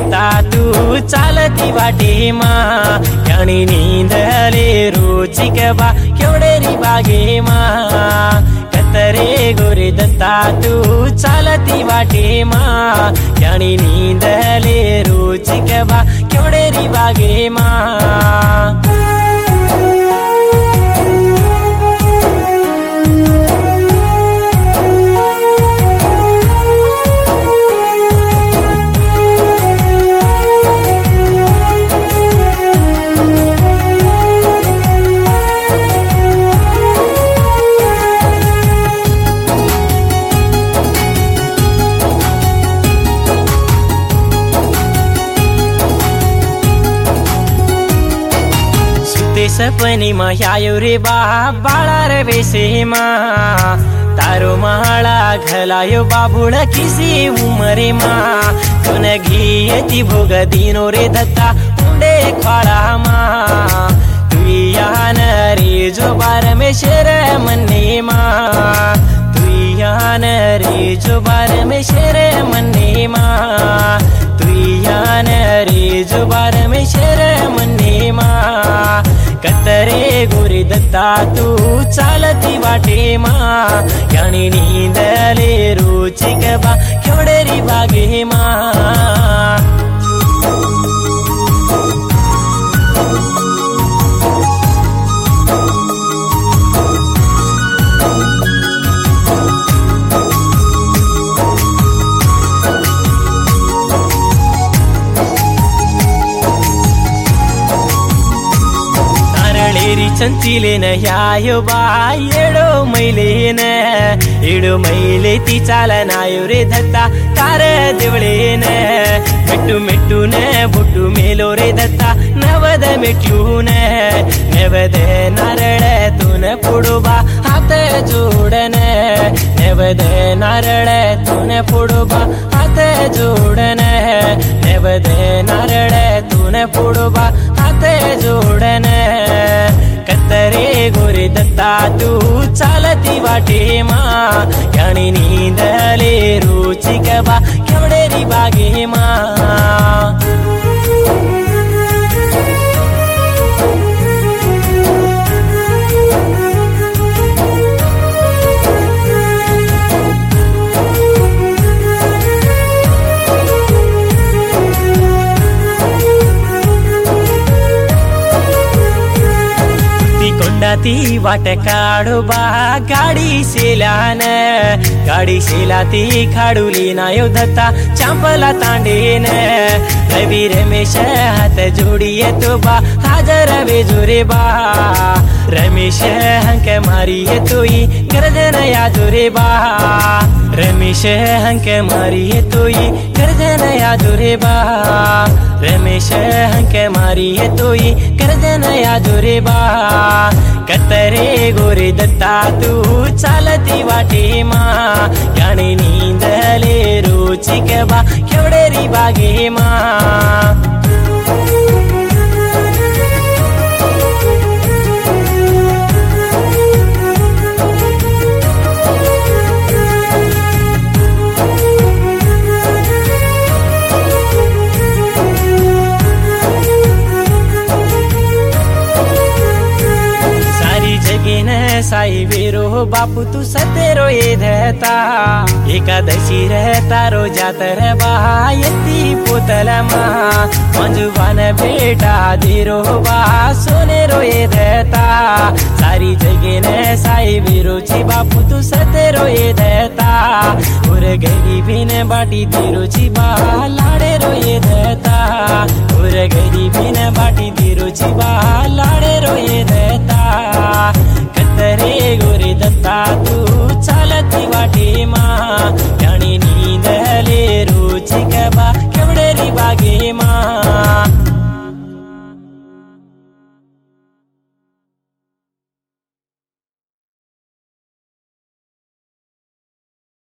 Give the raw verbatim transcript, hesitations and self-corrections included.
दत्ता तू चालती वाटे मा याणी नींदले रोचिक बा केवडेरी बागे मा कतरे गोरे दत्ता तू चालती वाटे मा याणी नींदले रोचिक बा केवडेरी बागे मा सपनी मा यायो रे बा बाळार वेसे मा तारो माळा घलायो बाबुळ किसी उमरे मा तुन घियती भोग दिनो रे दत्ता उंडे खाळा मा तुयान रे जो बार में शेर मन्ने मा तुयान रे जो बार में शेर मन्ने मा तुयान रे जो बार में शेर मन्ने मा कतरे गोरे दत्ता तू चालती वाटे मा याणी नींदले रोचिक बा केवडेरी बागे मा चंचिले न यायो बा येडो मैले न येडो मैले ती चालनायो रे दत्ता कार देवळे न मेट्टू मेट्टू न बुट्टू मेलो रे दत्ता नवद मेट्टू न नवद नारळ तून पुडू बा हात जोडन नवद नारळ तून पुडू बा हात जोडन नवद नारळ तून पुडू बा हात जोडन कतरे गोरे दत्ता तू चालती वाटे मा याणी नींदले रोचिक बा केवडेरी बागे मा ती वाट काढो बा गाडी शेलान गाडी शेला ती खाडुली नायो दत्ता चांपला तांडेन रवि रमेश हात जोडी येतो बा हाजर वेजोरे बा रमेश हंक मारी येतोई गर्दन याजोरे बा रमेश हंक मारी येतोई गर्दन याजोरे बा रमेश हंक मारी येतोई गर्दन याजोरे बा कतरे गोरे दत्ता तू चालती वाटे मा याणी नींदले रोचिक बा केवडेरी बागे मा साई वेरो बापू तू सतेरो ये धता एकादशी रहता रो जातर बा यती पोतला मा मंजुवान बेटा देरो बा सोने रो ये धता सारी जगे ने साई वेरो ची बापू तू सतेरो ये धता और गरीबी ने बाटी देरो ची बा लाड़े रो ये धता और गरीबी ने बाटी देरो ची बा लाड़े रो